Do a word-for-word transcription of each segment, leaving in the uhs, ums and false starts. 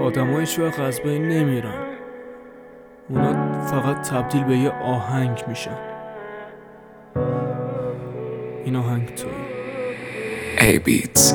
آدم ها هیچ وقت از بین نمیرن، اونا فقط تبدیل به یه آهنگ میشن. این آهنگ توی ای بیتس.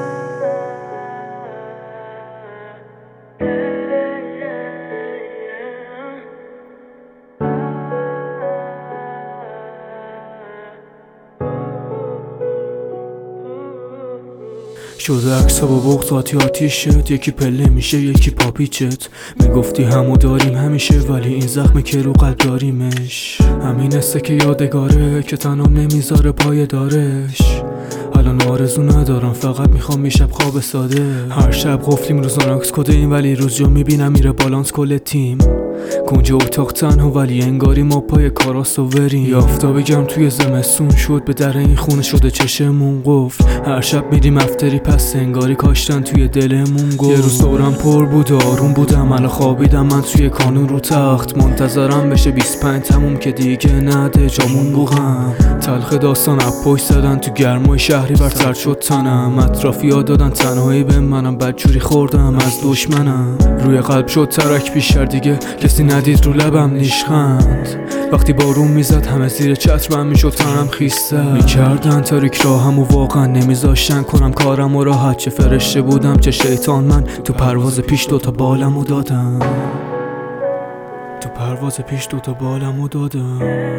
شده عکسا با بغض آتی آتیشت، یکی پله میشه یکی پاپیچت. میگفتی همو داریم همیشه، ولی این زخمه که رو قلب داریمش. همین استه که یادگاره که تنام نمیذاره پای دارش. الان آرزو ندارم، فقط میخوام میشب خواب ساده. هر شب قفلیم روزاناکس کده این، ولی روز جو میبینم میره بالانس کل تیم. کنج اتاق تنها ولی انگاری ما پای کاراست و وریم. یافتا بگم توی زمستون شد، به در این خونه شده چشمون قفل. هر شب میریم افتری پس انگاری کاشتن توی دلمون گفت. یه روز دورم پر بود و آروم بودم، الان خوابیدم من توی کانون رو تخت. منتظرم بشه بیست و پنج تموم که دیگه نده جامون بوغم. تلخ داستان اپوش زدن تو گرمای شهری بر سرد شد تنم. اطرافیا دادن تنهایی به منم، بدجوری خوردم از دشمنم. روی قلب شد ترک بیشتر دیگه کسی ندید رو لبم نیشخند. وقتی بارون میزد همه زیر چترم میشد تنم خیستر. میکردن تاریک راهم و واقعا نمیذاشتن کنم کارم و راحت. چه فرشته بودم چه شیطان من، تو پرواز پیش دوتا بالم و دادم. تو پرواز پیش دوتا بالم و دادم.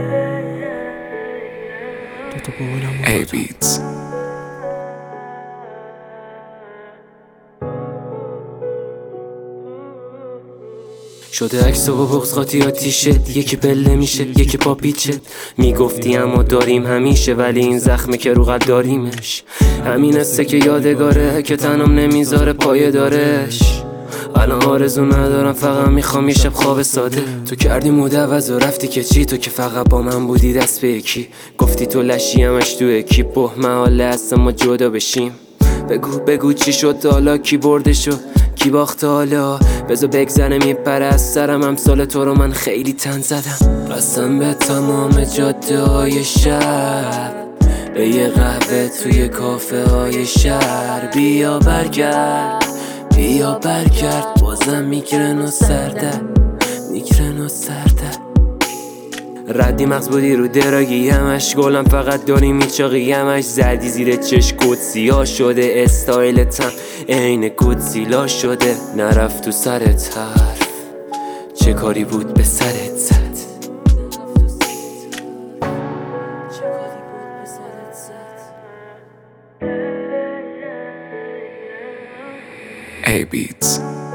دوتا بالم و ای دادم. بیتس. شده عکس و بغض قاطی آتیشت، یکی پله میشه یکی پاپیچت. میگفتی اما داریم همیشه، ولی این زخمه که رو قلب داریمش. همین استه که یادگاره که تنم نمیذاره پایه دارش. الان آرزو ندارم، فقط میخوام یه شب خواب ساده. تو کردی مدوز و رفتی که چی، تو که فقط با من بودی دست به یکی. گفتی تو لشی همش تو اکیپ، به محاله هست ما جدا بشیم. بگو بگو چی شد حالا، کی برده شد کی باخته حالا. بذار بگذره میپره از سرم، امثال تو رو من خیلی تن زدم. قسم به تمام جاده های شهر، به یه قهوه توی کافه های شهر. بیا برگرد بیا برگرد، بازم میگرن و سرده میگرن و سرده. ردی مغز بودی رو دراگی همش، گلم فقط داری میچاقی همش. زدی زیر چش کتسی ها شده، استایلتم عین گودزیلا شده. نرفت تو سرت حرف، چه کاری بود به سرت زد. ای بیتس.